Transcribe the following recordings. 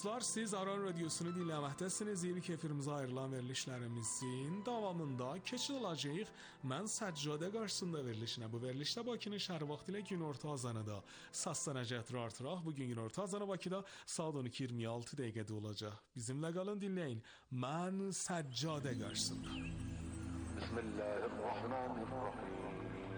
Siz Aran Radiosunu dinləməkdəsiniz. 22 efirimize ayrılan verilişlərimizin davamında keçid olacağıq. Mən Səccade qarşısında verilişinə. Bu verilişdə Bakının şəhər vaxtı ilə günorta azanıda səslənəcək artıraq. Bugün günorta azanı Bakıda saat 12:26 dəqiqədə olacaq. Bizimlə qalın, dinləyin. Mən Səccade qarşısında. Bismillahirrahmanirrahim.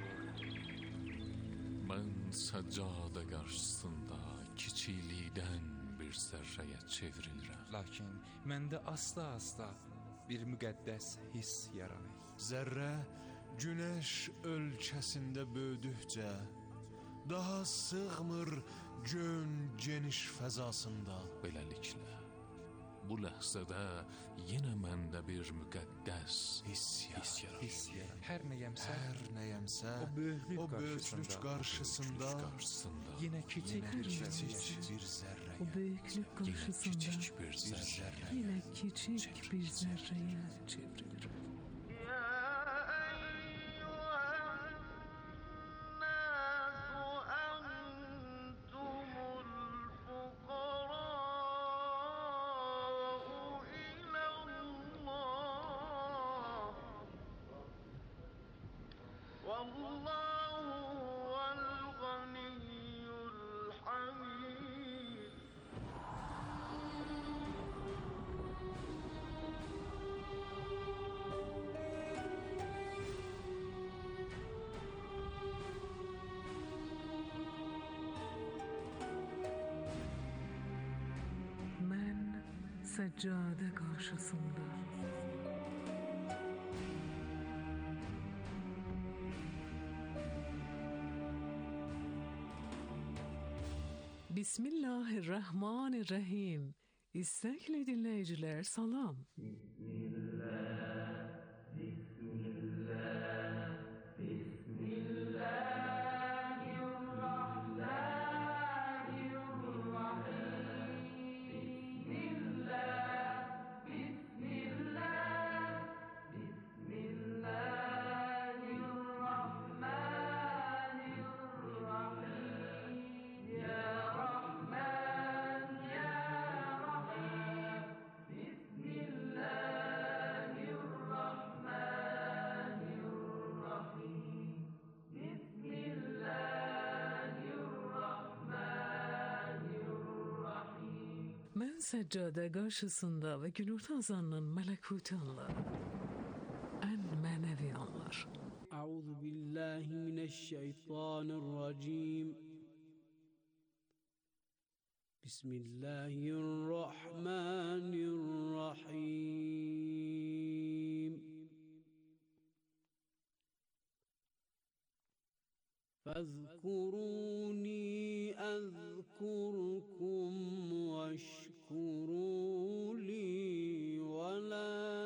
Mən Səccade qarşısında kiçiklikdən bir zərrəyə çevrilirəm. Lakin məndə asla bir müqəddəs hiss yaranır. Zərrə günəş ölkəsində böyüdükcə daha sığmır gön geniş fəzasında. Beləliklə, bu ləhzədə yenə məndə bir müqəddəs hiss yaranır. Hər nəyəmsə, o böyüklük qarşısında yenə kiçik bir zərrə. O böyüklük qarşısında yenə kiçik bir zərrəyə çevrilir. Səccade qarşısında Bismillahirrahmanirrahim. İstəkli dinləyicilər, salam. Mən Səccade qarşısında və günorta azanının mələkutu anlar, ən mənəvi anlar. Əuzu billahi minəşşeytanirracim. Bismillahirrahmanirrahim. فاذكروني أذكركم واشكروا لي ولا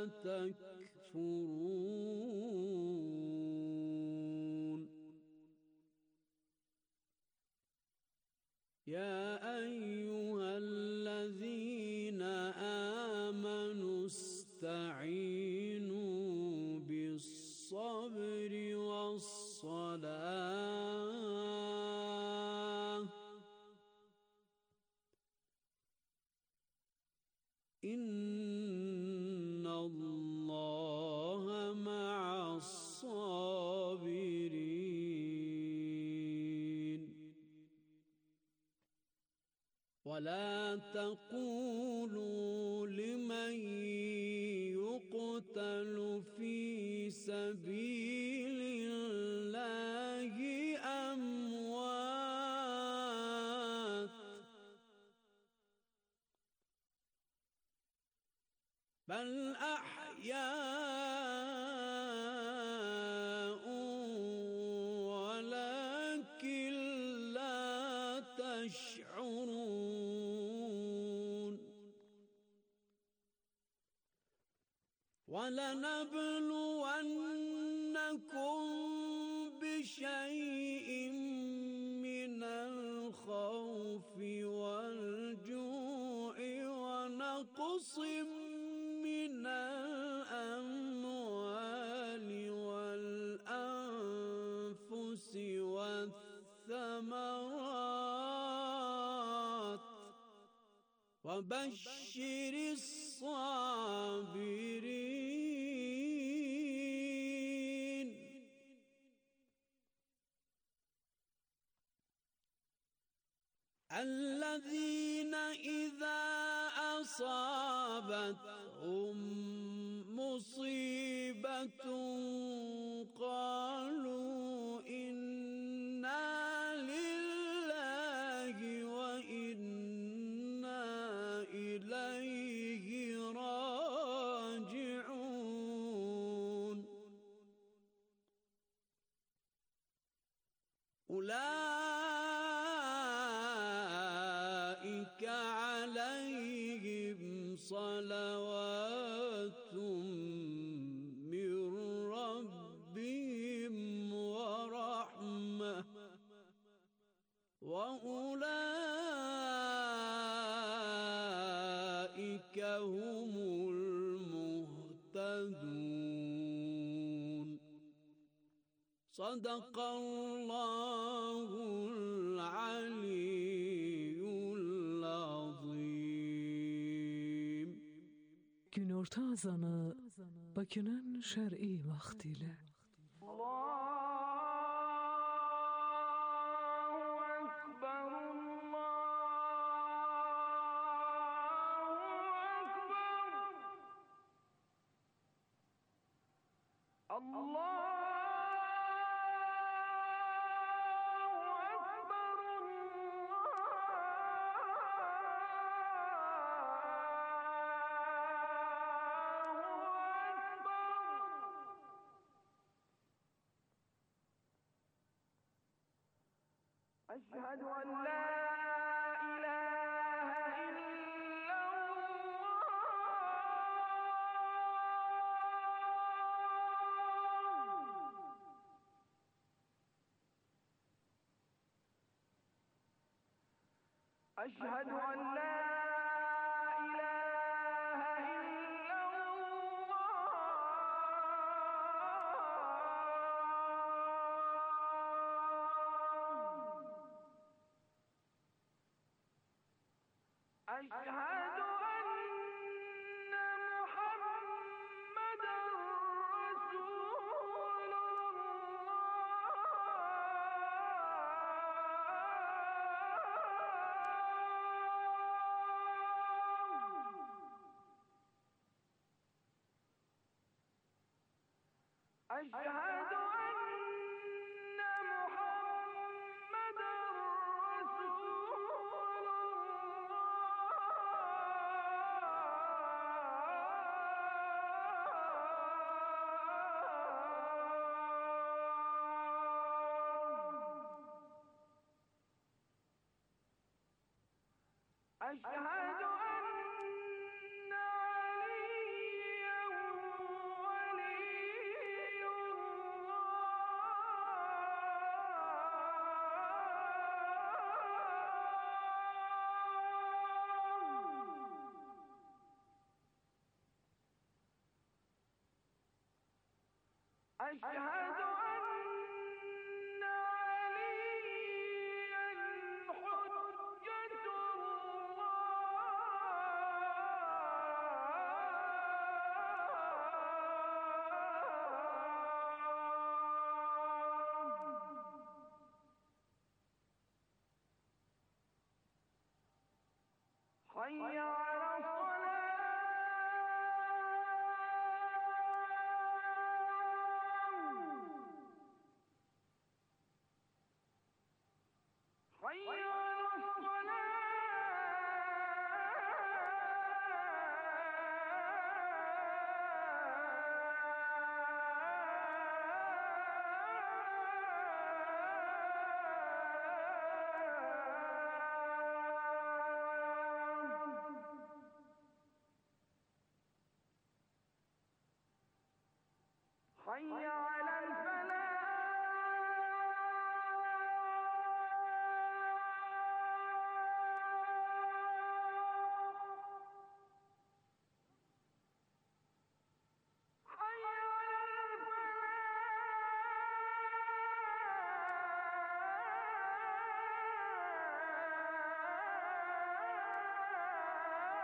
تكفرون. يا أيها الذين آمنوا استعينوا بالصبر والصلاة إن الله مع الصابرين. ولا تقولوا لمن يقتل في سبيل الله أموات بل أحياء ولكن لا تشعرون. ولنبلونكم بشيء من الخوف والجوع ونقص من الأموال والأنفس والثمرات وبشر الصابرين الذين إذا أصابتهم مصيبة قالوا إنا لله وإنا إليه راجعون أولئك عليهم صلوات من ربهم ورحمة وأولئك هم المهتدون صدق الله العلي العظيم. Günorta azanı Bakü'nün şer'i vaktiyle. أشهد أن لا إله إلا الله أشهد أن لا إله إلا أشهد أن محمدًا رسول الله أشهد أن محمدًا رسول أشهد أن عليا ولي الله أشهد أن عليا حجة الله حي على الصلاة حي على حي على الفلاح حي على الفلاح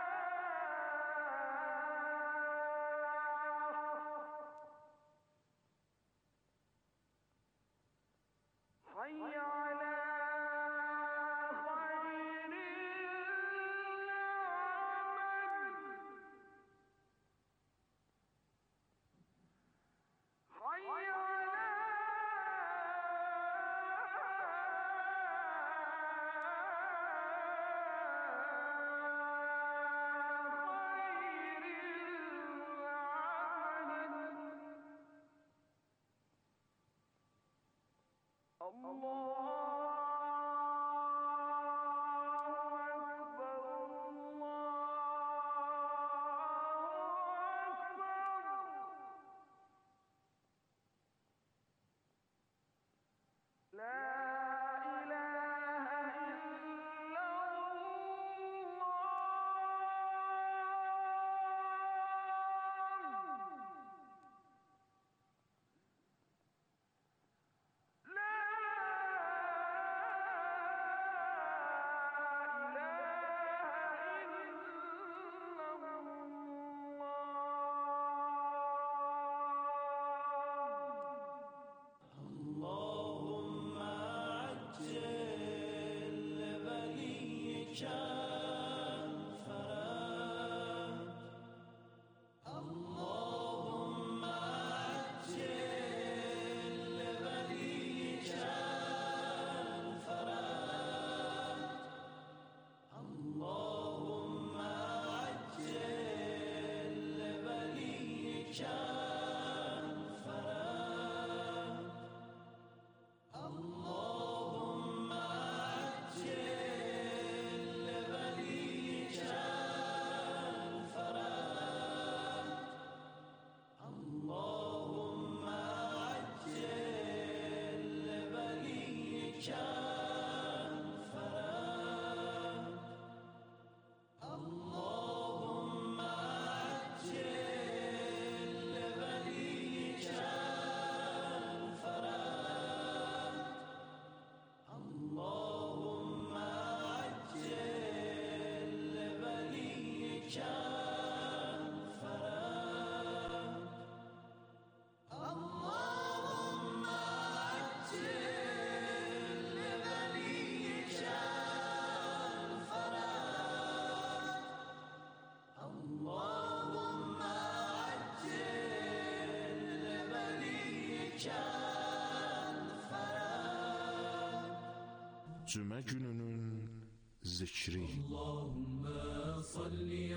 Cümə gününün zikri. Allahümme salli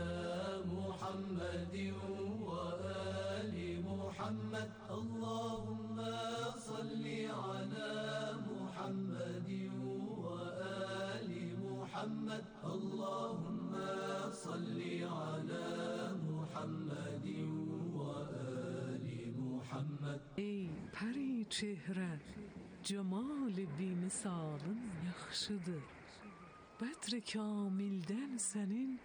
ala Muhammedin ve ali Muhammed. Allahümme salli ala Muhammedin ve ali Muhammed. Allahümme salli ala Muhammedin ve ali Muhammed. ای پری چهره جمال بی مثالın yaxşıdır. Bedr kamilden senin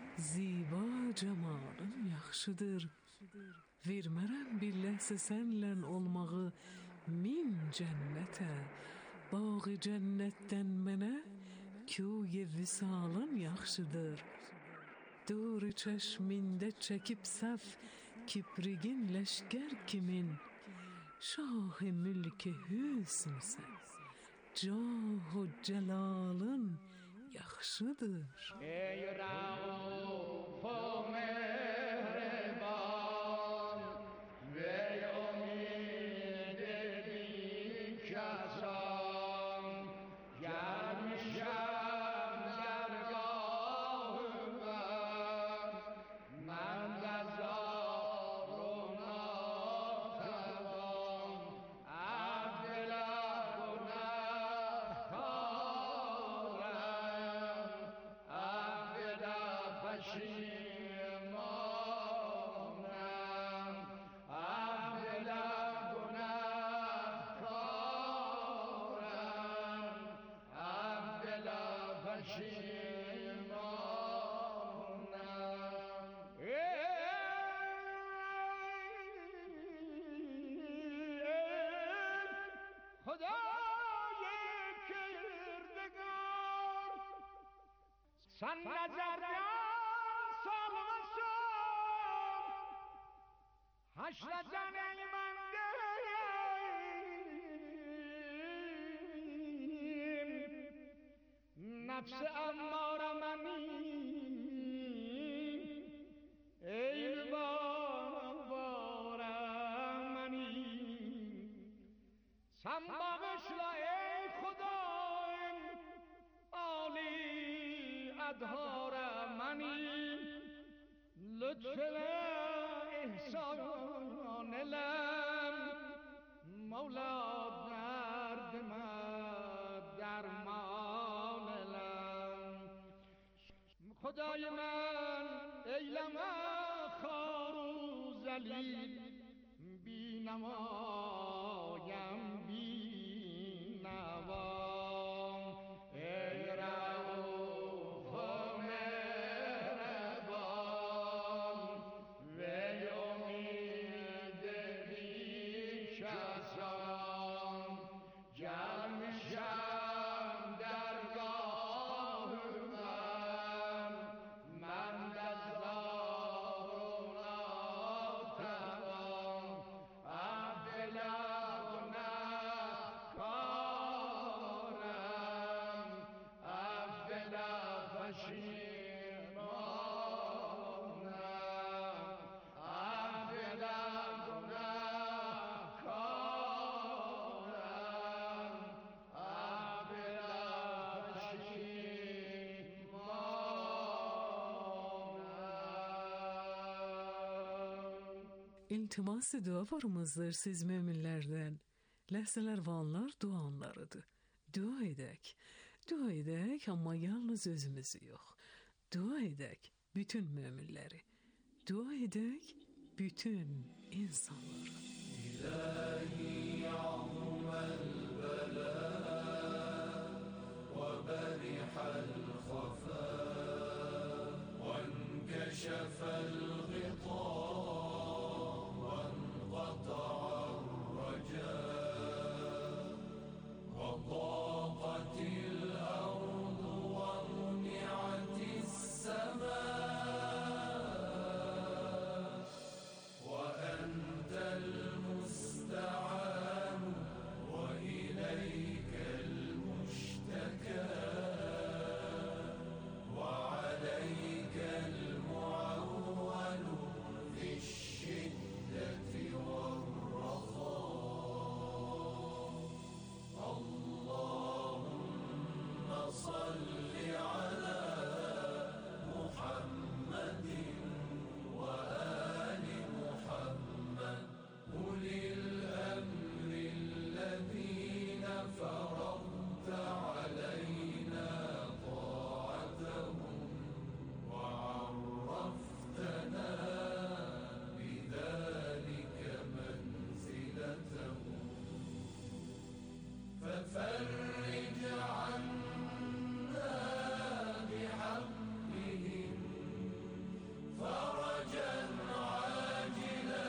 ziba cemalın yaxşıdır. Vermərəm bir ləhsə sənlə olmağı min cənnətə. Bağı cənnətdən mənə köy visalın yaxşıdır. Dur çeşmində çəkib səf kiprigin leşker kimin. Şah-ı mülk-i hüsnsən, cah-ı celalın yaxşıdır. ey Rauf o mehreban ve umid-i bikasan gelmişem dergahına men de zaruna tevan abdila günahkarem abdila peşimanem abdila günahkarem abdila peşimanem. خدای کردگار سن نظردن سالمسان حشرتن ایمندیم نفس امار منیم ای بار منیم سن بغشلا ای خدای عالی ادهار منی لطف احسان لم مولا درد خدای من ایلمه خار و ذلیل، بی نمایم بی نوام، ای رؤوف و مهربان، وی امید بیش ازان، جمع شم درگاه من، من دزدار و ناتوان، عبد لب و نکارم، عبد لب پشیمانم، عبد لب و نکارم، عبد لب پشیمانم. İltimas dualarımızdır siz müminlerden. Ləhzələr və anlar dua anlarıdır. Dua edək. Dua edək, amma yalnız özümüzü yox. Dua edək bütün müminləri. Dua edək bütün insanları. إلهي عظم البلاء وبرح الخفاء وانكشف الغطاء وانقطع الرجاء وضاقت الأرض ومنعت السماء وأنت المستعان وإليك المشتكى وعليك المعول في الشدة والرخاء. اللهم صل على محمد وآل محمد أولي الأمر الذين فرضت علينا طاعتهم وعرفتنا بذلك منزلتهم، ففرج عنا بحقهم فرجا عاجلا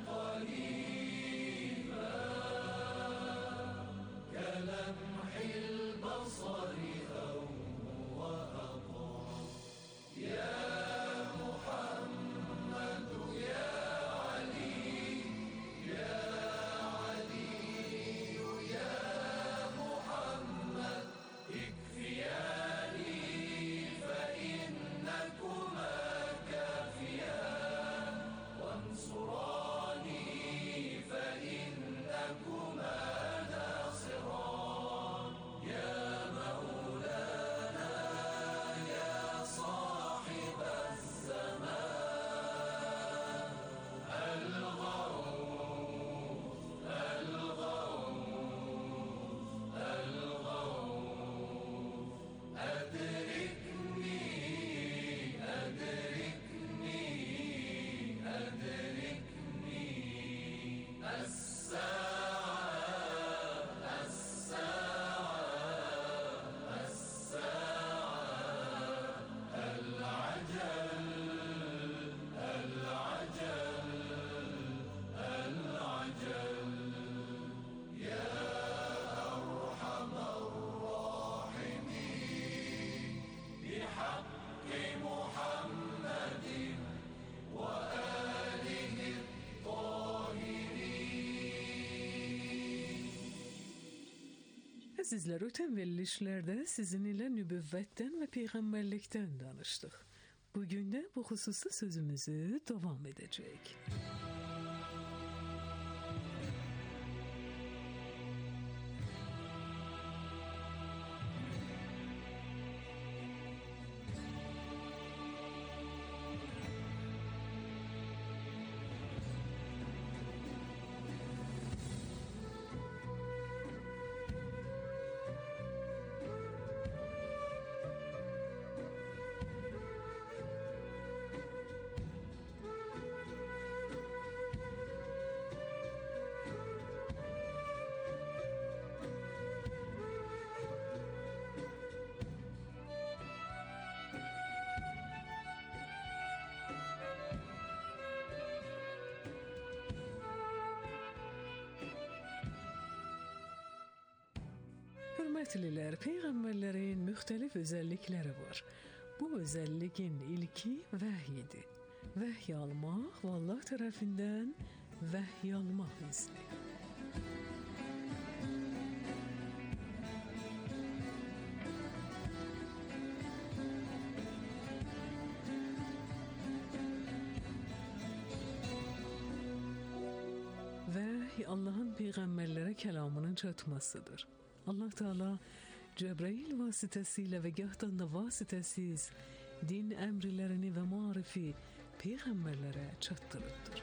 قريبا كلمح البصر أو وأقرب. يا محمد يا علي يا علي يا محمد اكفياني فإنكما كافيان وانصراني فإنكما ناصران. يا مولانا يا صاحب الزمان الغوث الغوث الغوث أدركني أدركني أدركني. الساعة الساعة الساعة العجل العجل العجل. يا أرحم الراحمين بحق محمد وآله الطاهرين. Əzizlər, ötən verilişlərdə sizinlə nübüvvətdən və peyğəmbərlikdən danışdıq. Bugün də bu xüsusda sözümüzü davam edəcək. Hörmətliler, peyğəmbərlərin müxtəlif özəllikləri var. Bu özəlliyin ilki vəhyidir. Vəhy almaq və Allah tərəfindən vəhy almaq izni. Vəhy Allahın peyğəmbərlərə kəlamının çatmasıdır. Allah Teala Cəbrail vasitəsilə və gahdan da vasitəsiz din əmrlərini və marifi peyğəmbərlərə çatdırırdır.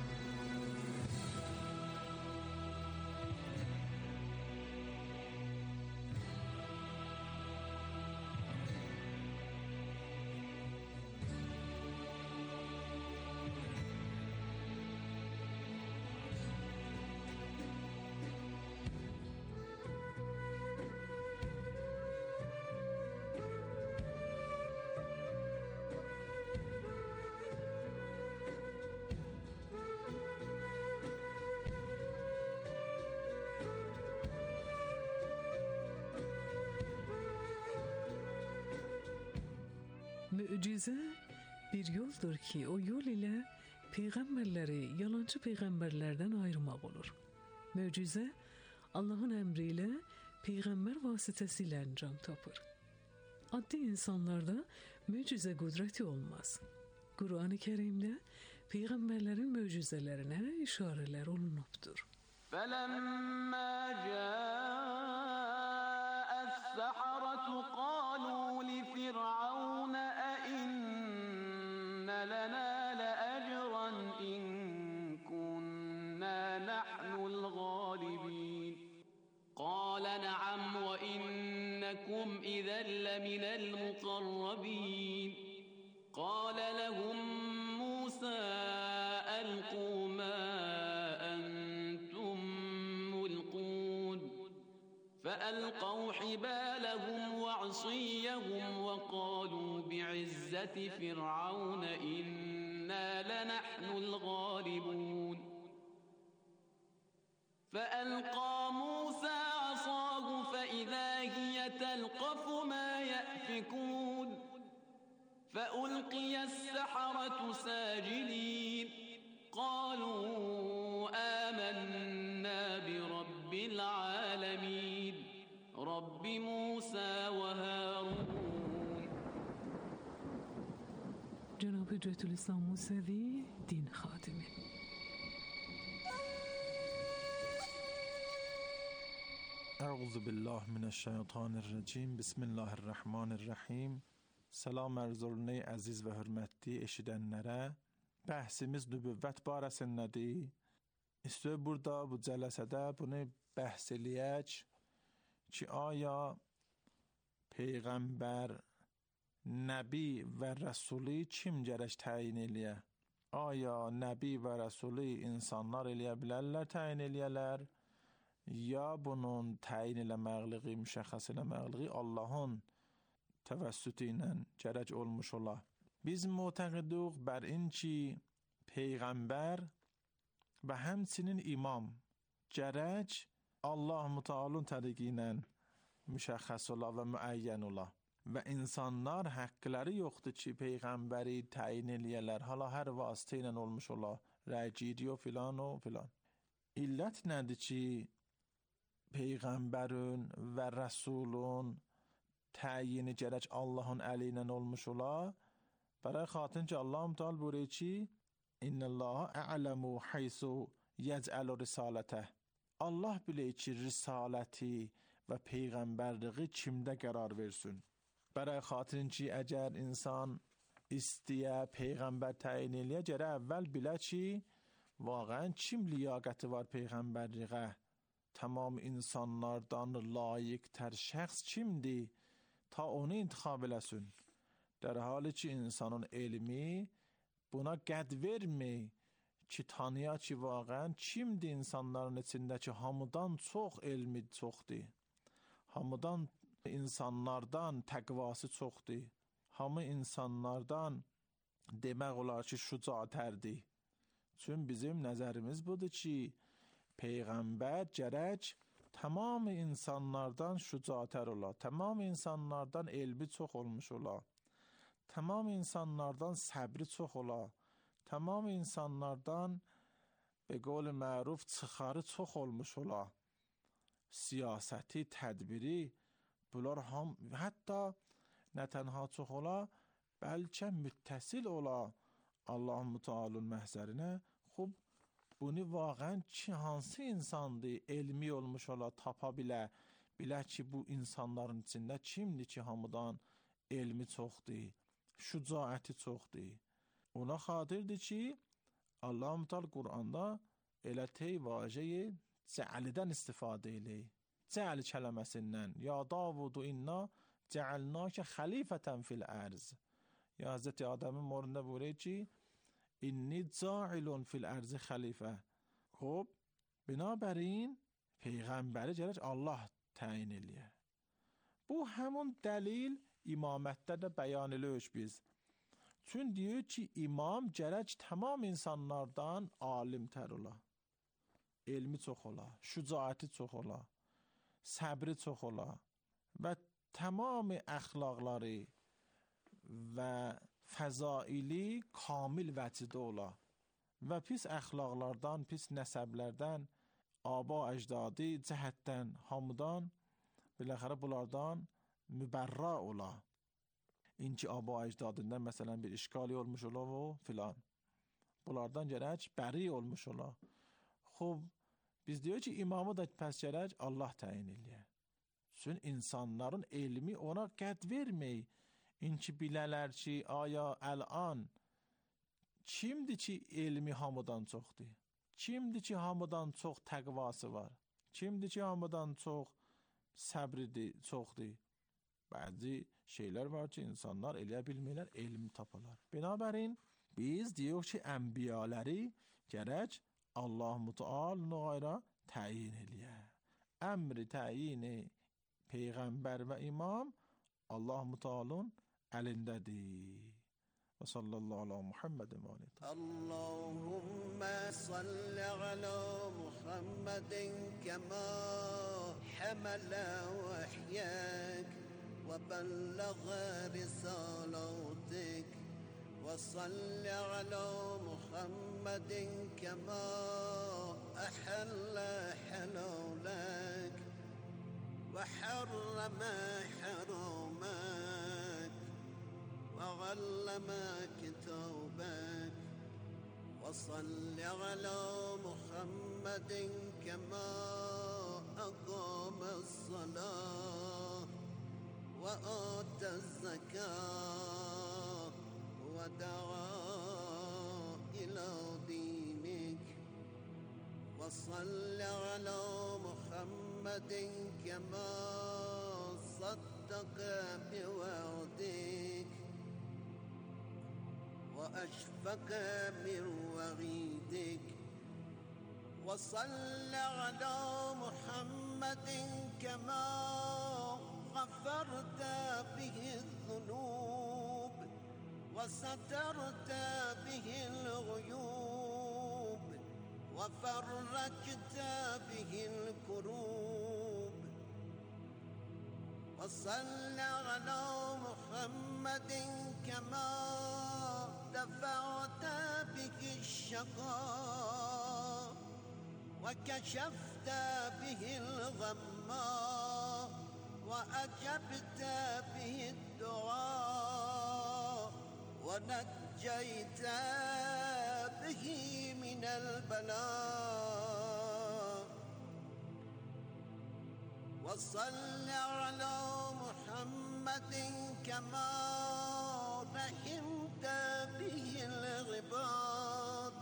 Möcüzə bir yoldur ki, o yol ilə peyğəmbərləri yalancı peyğəmbərlərdən ayırmaq olur. Möcüzə Allahın əmri ilə peyğəmbər vasitəsilə əncam tapır. Addi insanlarda möcüzə qüdrəti olmaz. Qur'an-ı Kərimdə peyğəmbərlərin möcüzələrinə işarələr olunubdur. فَلَمَّا جَاءَ السَّحَرَةُ قَالُوا لِفِرْعَوْنَ أَإِنَّ لَنَا لَأَجْرًا إِن كُنَّا نَحْنُ الْغَالِبِينَ قَالَ نَعَمْ وَإِنَّكُمْ إِذًا لَّمِنَ الْمُقَرَّبِينَ قَالَ لَهُم مُّوسَىٰ أَلْقُوا مَا أَنتُم مُّلْقُونَ فَأَلْقَوْا حِبَالَهُمْ وَعِصِيَّهُمْ وَقَالُوا بِعِزَّةِ فِرْعَوْنَ إِنَّا لَنَحْنُ الْغَالِبُونَ فَأَلْقَى مُوسَىٰ عَصَاهُ فَإِذَا هِيَ تَلْقَفُ مَا يَأْفِكُونَ فَأُلْقِيَ السَّحَرَةُ سَاجِدِينَ قَالُوا آمَنَّا بِرَبِّ الْعَالَمِينَ رَبِّ مُوسَىٰ وَهَارُونَ. جناب حجة الإسلام موسوی دین خادمی. اعوذ بالله من الشیطان الرجیم. بسم الله الرحمن الرحیم. Salam arz olunay əziz və hörmətli eşidənlərə. Bəhsimiz nübüvvət barəsindədir. İstəyir burada bu cələsədə bunu bəhs eləyək ki, aya peyğəmbər, nəbi və rəsuli kim gərək təyin eləyə? Aya nəbi və rəsuli insanlar eləyə bilərlər, təyin eləyələr, ya bunun təyin eləməqliği, müşəxəs eləməqliği Allahın təvəssütü ilə gərək olmuş ola. Biz معتقدuq bər in ki, peyğəmbər və həmçinin imam gərək Allah Mütəalın təriqi ilə müşəxəs ola və müəyyən ola. Və insanlar haqqları yoxdur ki, peyğəmbəri təyin eləyələr. Hala hər vasitə ilə olmuş ola. Rəgidi o filan o filan. İllət nədir ki, peyğəmbərin və rəsulun təyini gərək Allahın əli ilə olmuş ola. Bərای xatir ki, Allah Mütəal buyuruyor ki, İnnəllaha a'lamu haysu yec'alu risalətə. Allah bilir ki, risaləti və peyğəmbərliği kimdə qərar versin. Bərای xatir ki, əgər insan istiyə peyğəmbər təyin eləyə, gərək əvvəl bilə ki, vaqən kim liyaqəti var peyğəmbərliğə? Tamam insanlardan layiqtər şəxs kimdir? Ta onu intikhab eləsin. در حالی ki, insanın elmi buna qəd vermir ki, tanıya ki, vaqən kimdir insanların içindəki hamıdan çox elmi çoxdur. Hamıdan insanlardan təqvası çoxdur. Hamı insanlardan demək olar ki, şücaətərdir. Çün bizim nəzərimiz budur ki, peyğəmbər gərək tamam insanlardan şücaətər ola, tamam insanlardan elmi çox olmuş ola, tamam insanlardan səbri çox ola, tamam insanlardan به قول معروف çıxarı çox olmuş ola, siyasəti, tədbiri, bunlar hətta nə tənha çox ola, bəlkə müttəsil ola Allah-u Teala'nın məhzərinə. Xub, bunu vaqən ki, hansı insandır, elmi olmuş ola, tapa bilə ki, bu insanların içində kimdir ki, hamıdan elmi çoxdur, şücaəti çoxdur. Ona xatirdir ki, Allah-u Teala Qur'anda elə tey vacəyi cəlidən istifadə eləyir. Cəl kələməsindən. Ya Davudu inna cəəlnəkə xəlifətən fil ərz. Ya Hazreti Adəmin morunda buyuruyor ki, inni cailun fil ərzi xəlifə. Xub, binabərin Peyğəmbəri gərək Allah təyin eləyir. Bu həmun dəlil imamətdə də bəyan eləyirik biz. Çün diyor ki, imam gərək tamam insanlardan alimtər ola, elmi çox ola, şücaəti çox ola, səbri çox ola və tamam əxlaqları və fəzaili kamil vəcdə ola və pis əxlaqlardan, pis nəsəblərdən, aba əcdadı cəhətdən, hamıdan, biləxərə bunlardan mübərra ola. İnki aba əcdadından məsələn bir işgali olmuş ola o filan. Bunlardan gərək bəri olmuş ola. Xub, biz diyor ki, imamı da pəs gərək Allah təyin eləyir. Çünki insanların elmi ona qəd verməyi, İnki bilələr ki, aya əl-an kimdir ki, elmi hamıdan çoxdur? Kimdir ki, hamıdan çox təqvası var? Kimdir ki, hamıdan çox səbridir, çoxdur? Bəzi şeylər var ki, insanlar eləyə bilmirlər, elm taparlar. Binabərin, biz deyək ki, ənbiyaləri gərək Allah-u Teala qayra təyin eləyər. Əmri təyini Peyğəmbər və imam Allah-u Teala'nın əlindədir. Və sallallahu ala Muhammedin və aleyhi. Allahümme salli ala Muhammedin kəmə həmələ vəhyək və bəlləğə risalətik və salli ala Muhammedin kəmə əhəllə hələlək və hərrəmə hərəmək وعلم كتابك وصل على محمد كما أقام الصلاة وآتى الزكاة ودعا إلى دينك وصل على محمد كما صدق بوعدك وأشفق من وعيدك وصل على محمد كما غفرت به الذنوب وسترت به الغيوب وفرجت به الكروب وصل على محمد كما دفعت به الشقاء وكشفت به الغمّا وأجبت به الدعاء ونجيت به من البلاء وصل على محمد كما رحمت به العباد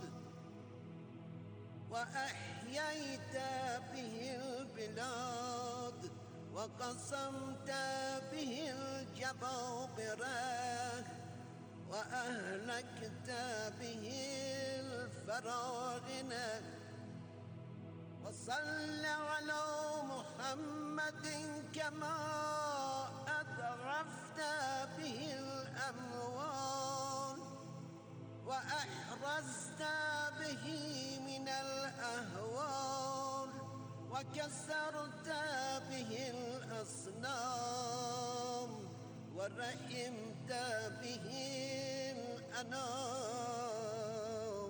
وأحييت به البلاد وقسمت به الجبابرة وأهلكت به الفراعنة وصل على محمد كما أدرفت به الأموال وأحرزت به من الأهوال وكسرت به الأصنام ورحمت به الأنام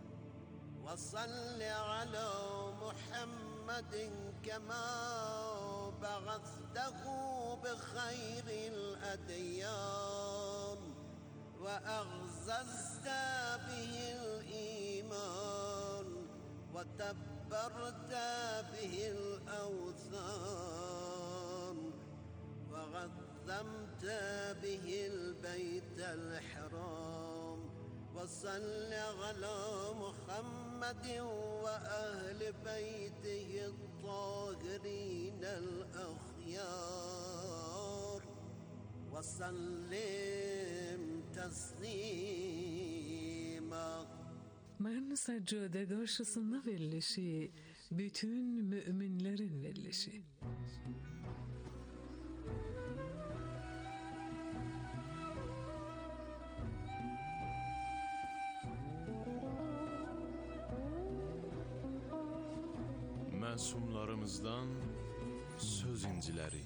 وصل على محمد كما بعثته بخير الأديان وأغززت به الإيمان وتبرت به الأوثان وغذمت به البيت الحرام وصل على محمد وأهل بيته الطاهرين الأخيار وسلم تسليما. Mən Səccade qarşısında verilişi, bütün müminlərin verilişi. Məsumlarımızdan söz inciləri.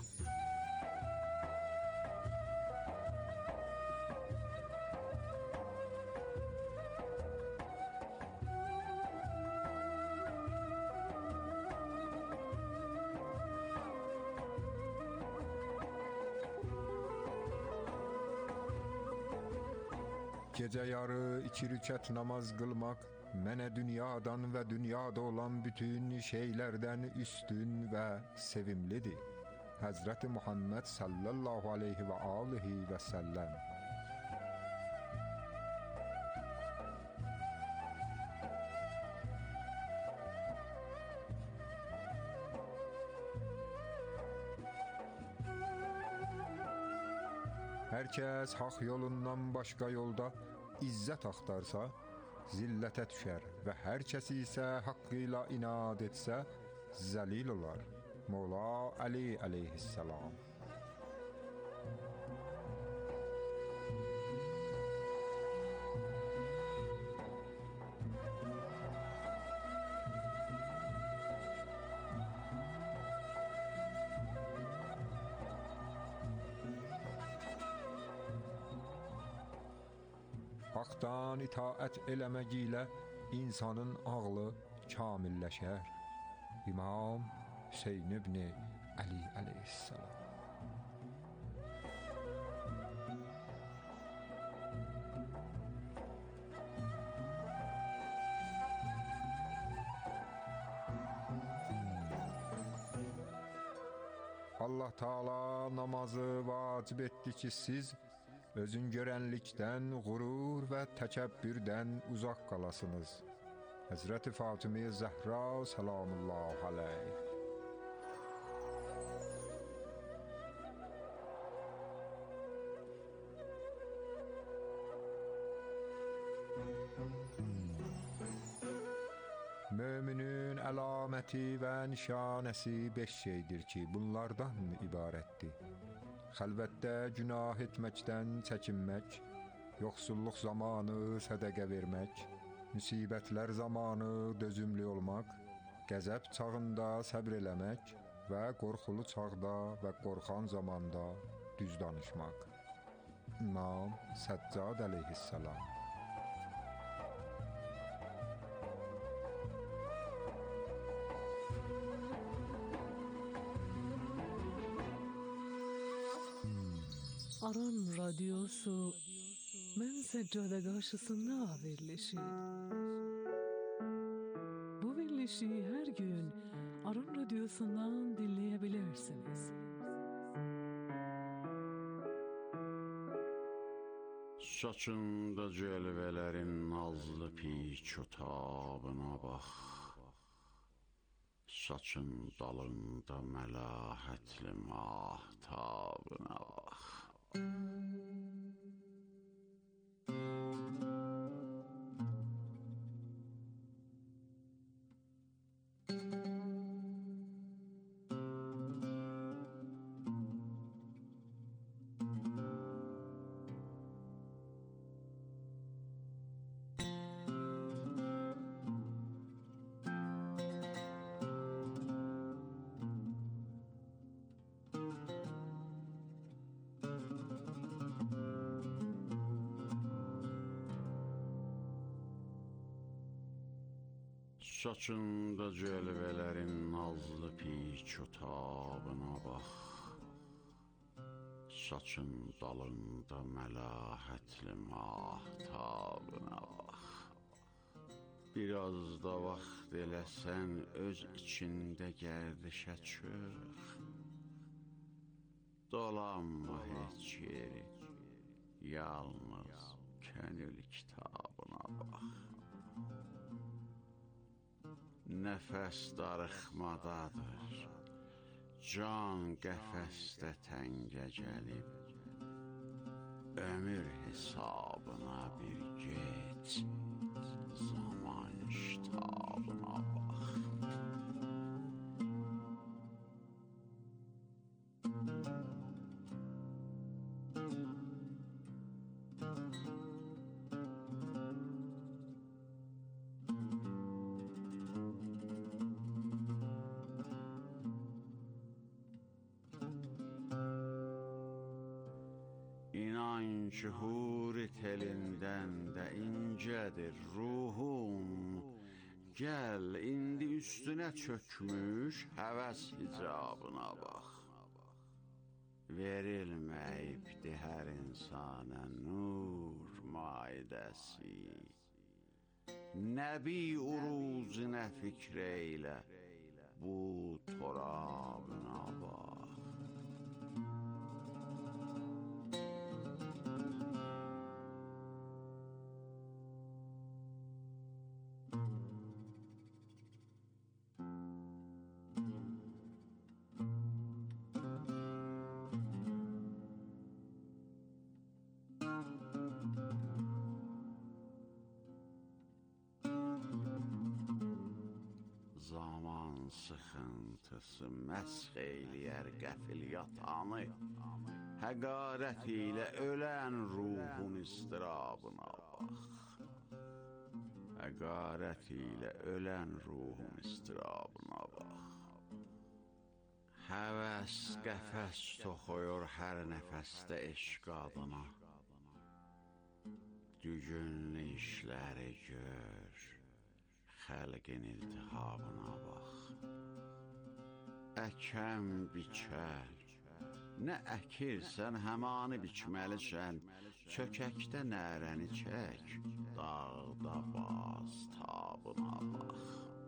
Gecə yarı 2 rükət namaz qılmaq mənə dünyadan və dünyada olan bütün şeylərdən üstün və sevimlidir. Həzrəti Muhammed sallallahu aleyhi və alihi və səlləm. Hər kəs haqq yolundan başqa yolda izzət axtarsa, zillətə düşər və hər kəs isə haqqı ilə inad etsə, zəlil olar. Mola Ali aleyhissalam. Haqdan itaət eləmək ilə insanın ağlı kamilləşər. İmam Hüseyn ibn Ali aleyhissalam. Allah Taala namazı vacib etdi ki, siz özün görənlikdən, qurur və təkəbbürdən uzaq qalasınız. Həzrəti Fatimə Zəhra salamullah aleyh. Möminin əlaməti və nişanəsi 5 şeydir ki, bunlardan ibarətdir. Xəlvətdə günah etməkdən çəkinmək, yoxsulluq zamanı sədəqə vermək, müsibətlər zamanı dözümlü olmaq, qəzəb çağında səbr eləmək və qorxulu çağda və qorxan zamanda düz danışmaq. İmam Səccad əleyhissalam. Aran Radyosu Mən Səccade qarşısında verilişi. Bu verilişi hər gün Aran Radyosu'ndan dinleyebilirsiniz. Saçında cəlvələrin nazlı pik otabına bax. Saçın dalında məlahətli mahtabına bax. Saçında cölvələrin nazlı piçotabına bax. Saçın dalında məlahətli mahtabına bax. Biraz da vaxt eləsən öz içində gərdişə çıx. Dolanma heç yeri, yalnız könül kitabına bax. Nəfəs darıxmadadır, can qəfəsdə təngə gəlib. Ömür hesabına bir get, zaman ştabına bax. İnan ki, huri telindən də incədir ruhum. Gəl, indi üstünə çökmüş həvəs hicabına bax. Verilməyibdi hər insana nur maidəsi. Nəbi uruzinə fikr eylə, bu torabına bax. Zaman sıxıntısı məsx eyləyər qəfil yatanı. Həqarət ilə ölən ruhun istirabına bax. Həqarət ilə ölən ruhun istirabına bax. Həvəs qəfəs toxuyur hər nəfəsdə eşq adına. Dügünlü işləri gör, xəlqin iltihabına bax. Əkəm biçər, nə əkirsən həmanı biçməlisən. Çökəkdə nərəni çək, dağda baz tabına bax.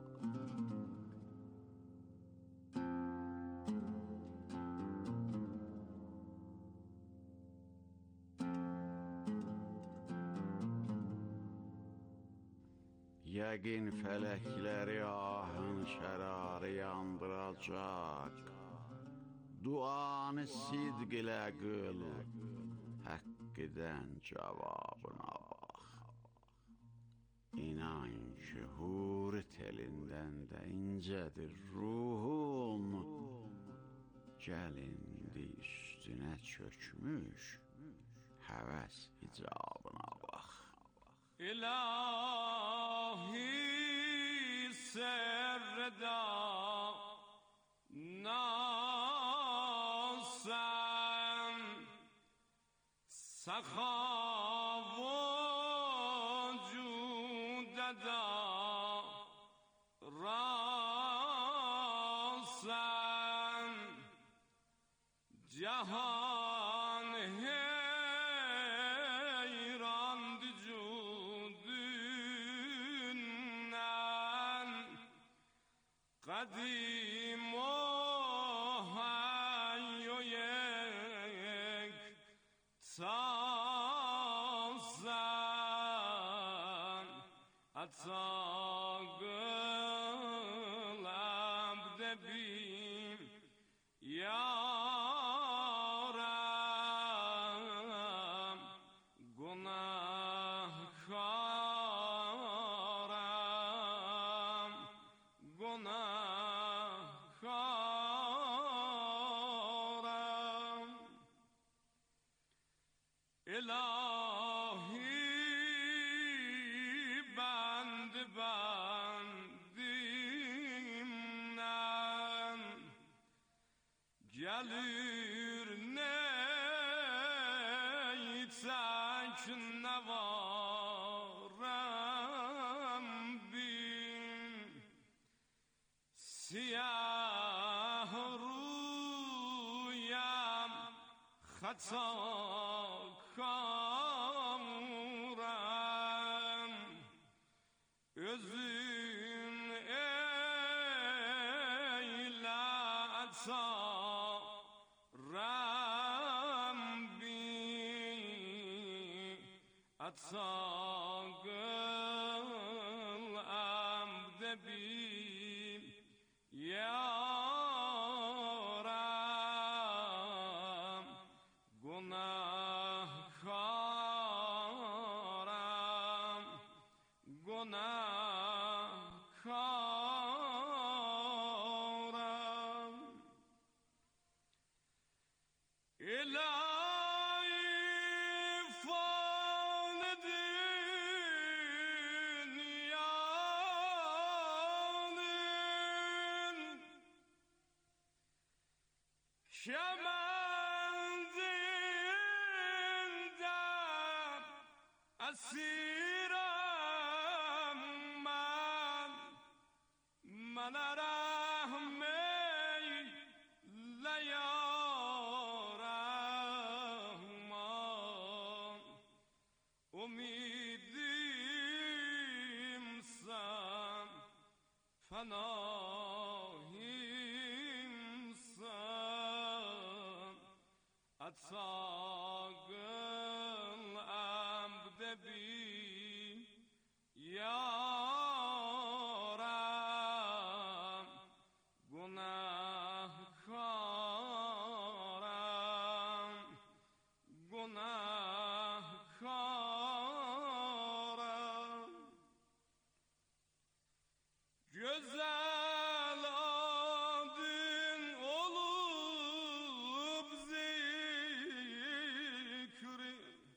Yəqin fələkləri ahın şərarı yandıracaq. Duanı sidq ilə qıl, haqq edən cavabına bax. İnan ki, huri telindən də incədir ruhum. Gəl indi üstünə çökmüş həvəs hicabına bax. İlahi serda nasen sakhavu cudada rasen cahan قدیم و حی و یک تازن اتاقل عبد بیم یارم گناهکارم گناهکارم الهی بند بندیمden gelir neytek nevarem bin حتی کامرم özün eyle atsa Rabbi atsa gıl amde bi yaram günahkaram günahkaram İlahi fani dünyanın kemendinde esiram bana rahmeyle ya Rahman umidimsen fanahimsen atsagın amde bi yaram günahkaram günahkaram güzel adın olup zikri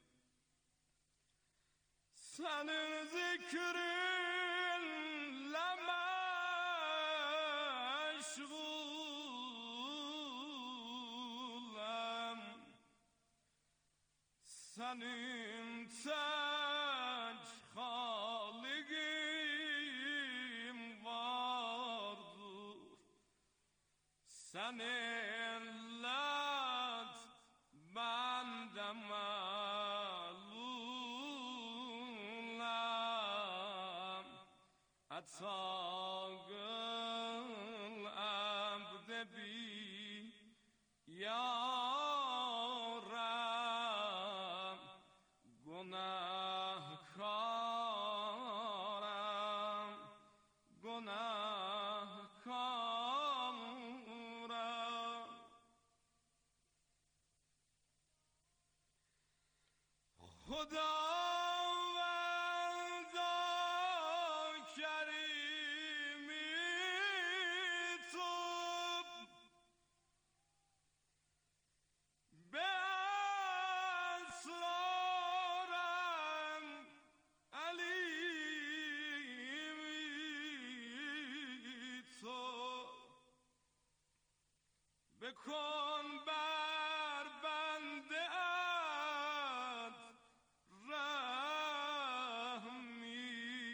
senin zikrinle meşgulem senin tek haligim vardır seninle bende malulem atsagıl abde bi yaram günahkaram günahkaram Hudavanda kerimi tub be esrarem alimi tub bekon ber bende et rahmi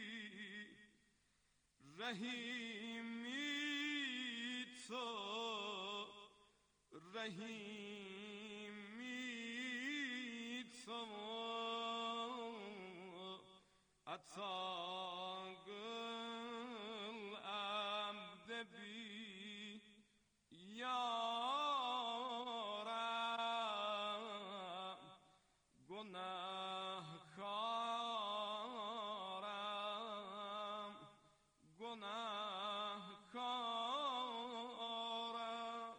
rahimi to rahimi to atsagıl amde bi yaram günahkaram günahkaram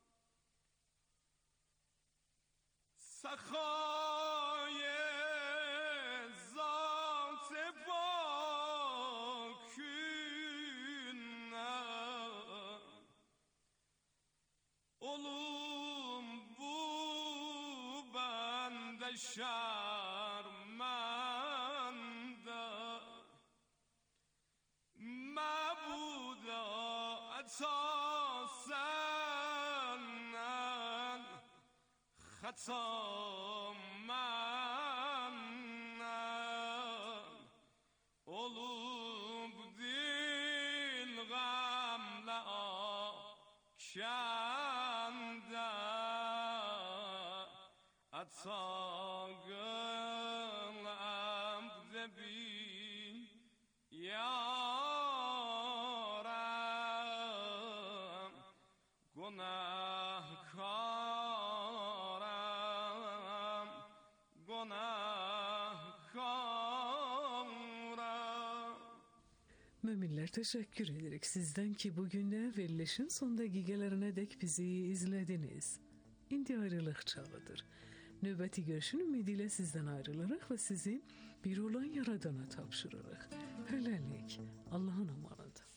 sakhaye zat paküne olum bu bende şermende mabuda atasen hatam menden olup dil gamle akşende ساقم عبد بی یارم گناهکارم گناهکارم. Müminler teşekkür ederek sizden ki bugün de verilişin son dakikalarına dek bizi izlediniz. İndi ayrılık çağıdır. Növbəti görüşün ümidiyle sizden ayrılarak ve sizi bir olan Yaradana tapşırarak. Hələlik, Allah'ın amanıdır.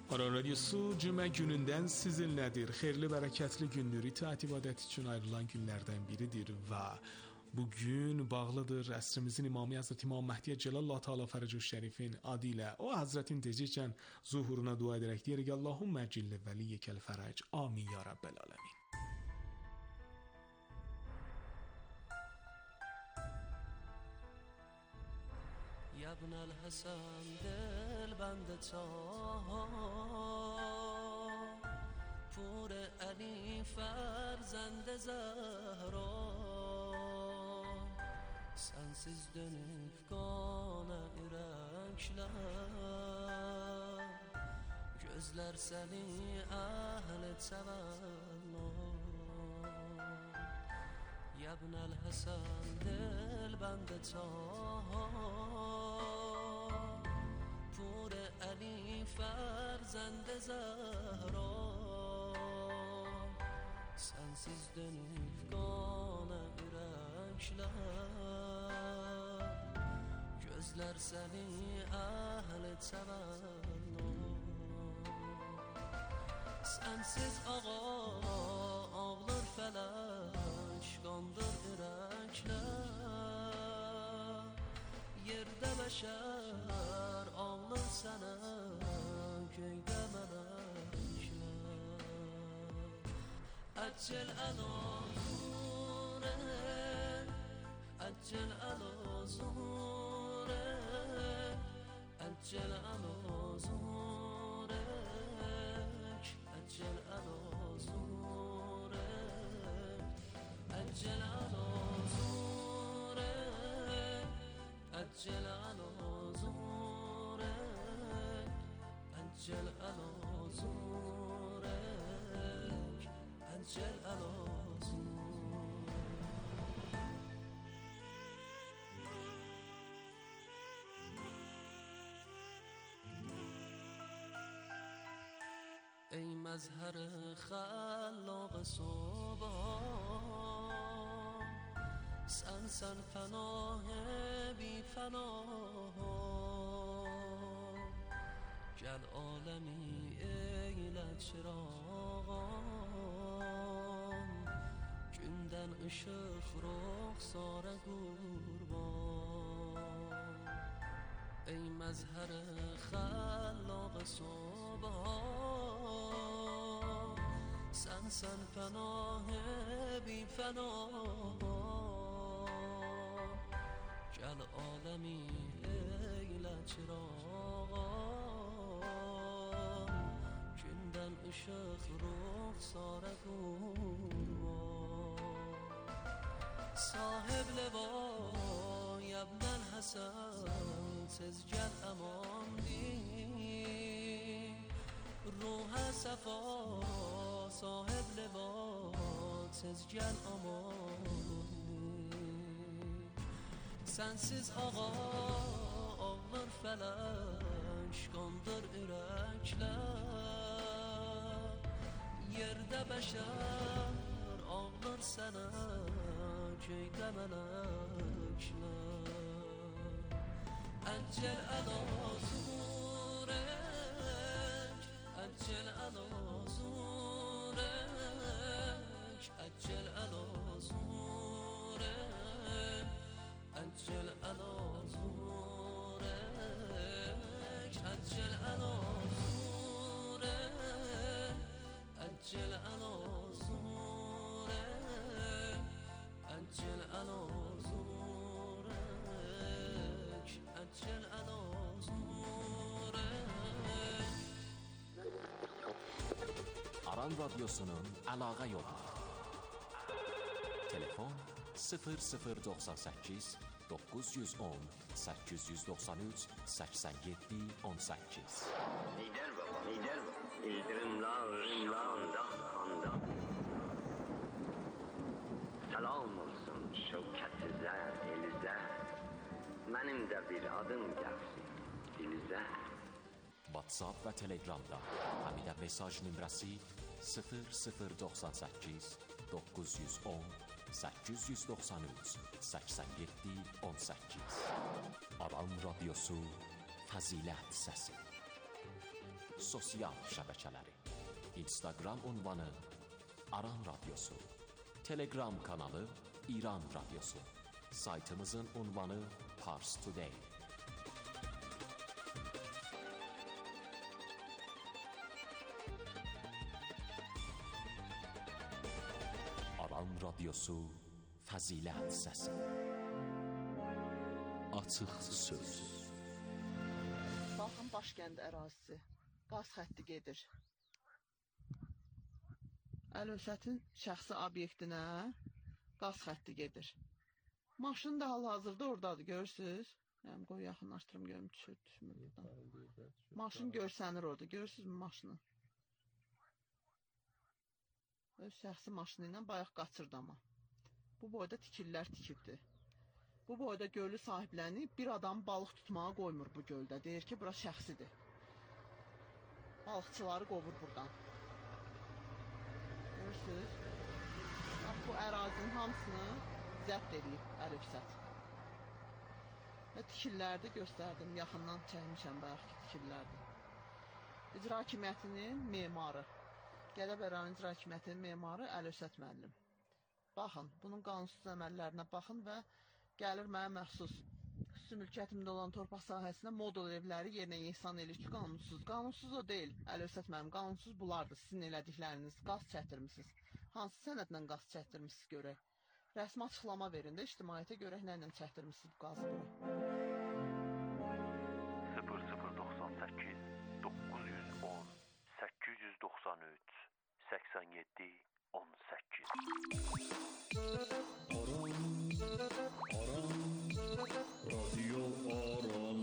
Aran Radyosu cümə günündən sizinlədir. Xeyirli, bərəkətli günlər itaat ibadət üçün ayrılan günlərdən biridir və bugün bağlıdır əsrimizin imamı Həzrət İmam Məhdi Cəlallahu Teala Fərəcü Şərifin adı ilə. O Həzrətin tezliklə zuhuruna dua edərək deyirik: Allahümmə cillə vəliyyəkəl fərəc. Amin ya Rabbəl aləmin. یا ابن الحسن دل بند تا پور علی فرزند زهرا sensiz dönüp kana yürekler gözler seni ahlet severler ya ibn el-Hasan dil bende ta پور علی فرزند زهرا sensiz dönüp kana yürekler gözler seni ahlet severler sensiz ağa ağlar felek kandır yürekler yerde beşer ağlar sana köyde melekler acel alazure acel alazure acel alazure acel alazure acel alazure acel alazure acel alazure acel alazure ای مظهر خلاق صبح سن پناه بی پناه گل عالمی eyle çırağım günden ışık ruhsara kurban ey mezher خلاق صبح sen پناه بی پناه گل عالمی eyle çırağım günden ışık ruhsara kurban sahib leva ya ibn el-Hasan tez gel aman di ruh safa sahib leva tez gel aman sensiz ağa ağlar felek kandır yürekler yerde beşer ağlar sana köyde melekler acel alazurek acel alazurek acel alazurek acel alazurek acel alazurek acel alazurek acel alazurek acel alazurek Aran Radyosu'nun əlaqə yolu. Telefon 0098 910 893 87 18. Lider baba, lider baba. İldırımlar, anda. Salam olsun şevkət-i zər, elizə. Mənim də bir adım gəlsin dilizə. WhatsApp və Telegramda həmidə mesaj nömrəsi 0098 910 893 87 18. Aran Radyosu Fəzilət Səsi. sosial şəbəkələri. Instagram ünvanı Aran Radyosu, Telegram kanalı İran Radyosu, saytımızın ünvanı Pars Today. Aran Radyosu, fəzilət səsi. Açıq söz. Baxın Başkənd ərazisi, qaz xətti gedir. Əlövsətin şəxsi obyektinə qaz xətti gedir. Maşın da hal-hazırda oradadır, görürsünüz? Yəni, qoy yaxınlaşdırım, görüm, düşmür buradan. Maşın görsənir orada, görürsünüz mü maşını? Öz şəxsi maşını ilə bayaq qaçırdı amma. Bu boyda tikillər tikibdir. Bu boyda gölü sahiblənib, bir adam balıq tutmağa qoymur bu göldə. Deyir ki, bura şəxsidir. Balıqçıları qovur buradan. Görürsünüz? Bu ərazinin hamısını zəbt edib Əlövsət. Və tikillərdə göstərdim, yaxından çəkmişəm bayaqki tikillərdə. İcra Hakimiyyətinin memarı, Gədəbəy rayon İcra Hakimiyyətinin memarı Əlövsət müəllim. Baxın, bunun qanunsuz əməllərinə baxın və gəlir mənə məxsus xüsusi mülkiyyətimdə olan torpaq sahəsinə modul evləri yerinə ihsan edir ki, qanunsuz. Qanunsuz o deyil, Əlövsət müəllim, qanunsuz bunlardır, sizin elədikləriniz. Qaz çəkdirmişsiniz. Hansı sənədlə qaz çəkdirmişsiniz görək? Rəsmi açıqlama verin də, ictimaiyyətə görək nə ilə çəkdirmişsiniz bu qazı bura. 0098 910 893 87 18 رادیو آرام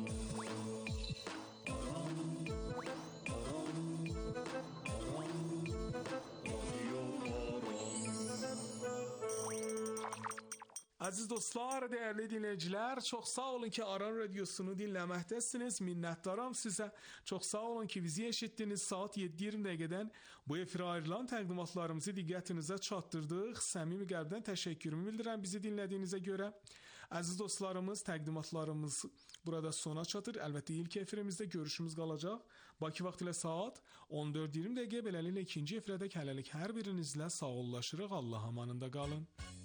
Aziz dostlar, değerli dinleyiciler, çok sağ olun ki Aran Radyosu'nu dinlemektesiniz. Minnettarım size. Çok sağ olun ki bizi eşittiniz. Saat 7:20 dəqiqədən bu efirə ayrılan təqdimatlarımızı diqqətinizə çatdırdıq. Səmimi qəlbdən təşəkkürümü bildirəm bizi dinlədiyinizə görə. Aziz dostlarımız, təqdimatlarımız burada sona çatır. Əlbəttə ilk efirimizdə görüşümüz qalacaq. Bakı vaxtı ilə saat 14:20 dəqiqə, beləliklə ikinci efirədək hələlik hər birinizlə sağollaşırıq. Allah amanında qalın.